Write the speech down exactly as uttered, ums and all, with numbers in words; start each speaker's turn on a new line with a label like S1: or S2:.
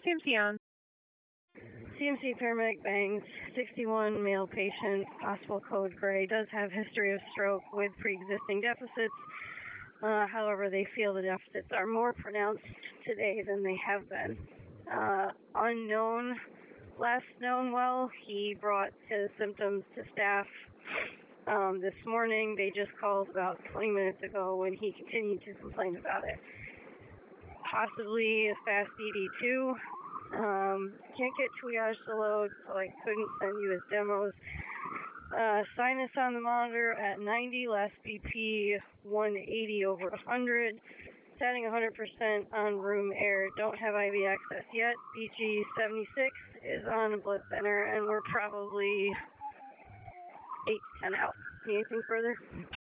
S1: C M C on.
S2: C M C paramedic Bangs, sixty-one, male patient, possible code gray, does have history of stroke with pre-existing deficits. Uh, however, they feel the deficits are more pronounced today than they have been. Uh, unknown, last known well, he brought his symptoms to staff um, this morning. They just called about twenty minutes ago when he continued to complain about it. Possibly a fast E D two. Um, can't get triage to load, so I couldn't send you his demos. Uh, sinus on the monitor at ninety, last B P one eighty over one hundred, setting one hundred percent on room air. Don't have I V access yet. B G seventy-six is on a blood center, and we're probably eight to ten out. Anything further?